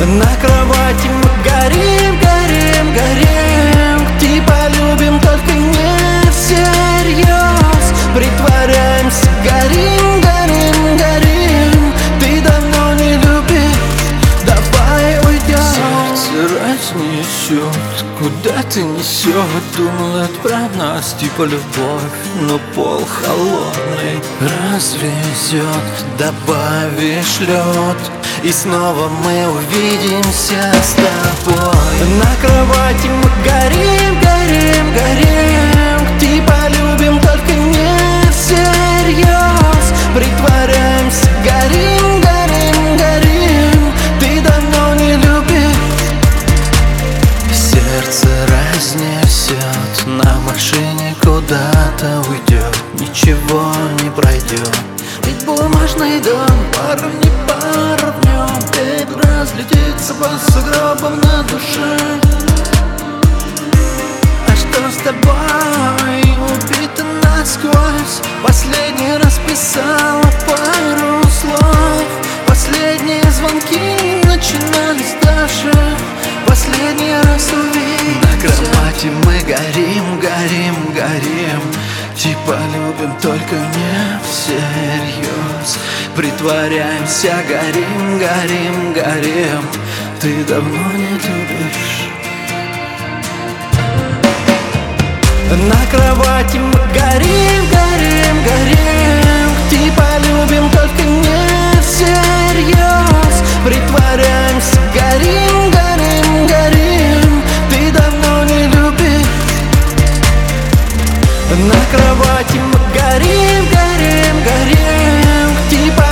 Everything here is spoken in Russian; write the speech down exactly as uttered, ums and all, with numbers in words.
На кровати мы горим, горим, горим. Типа любим, только не всерьез. Притворяемся, горим, горим, горим. Ты давно не любишь, давай уйдем. Сердце разнесет, куда ты несет. Думал, это про нас, типа любовь, но пол холодный развезет. Добавишь лед, и снова мы увидимся с тобой. На кровати мы горим, горим, горим. Типа любим, только не всерьез. Притворяемся, горим, горим, горим. Ты давно не любишь. Сердце разнесет, на машине куда-то уйдет. Ничего не пройдет, ведь бумажный дом пару не пару в нем. Бейб разлетится по сугробам на душе. А что с тобой? Убита насквозь. Последний раз писала пару слов. Последние звонки начинались даже. Последний раз увидимся. На кровати мы горим, горим, горим. Типа любим, только не всерьез. Притворяемся, горим, горим, горим. Ты давно не любишь. На кровати мы горим, горим, горим. Типа любим, только не всерьез. Притворяемся, горим, горим, горим. Ты давно не любишь. На кровати мы горим, горим, горим. Типа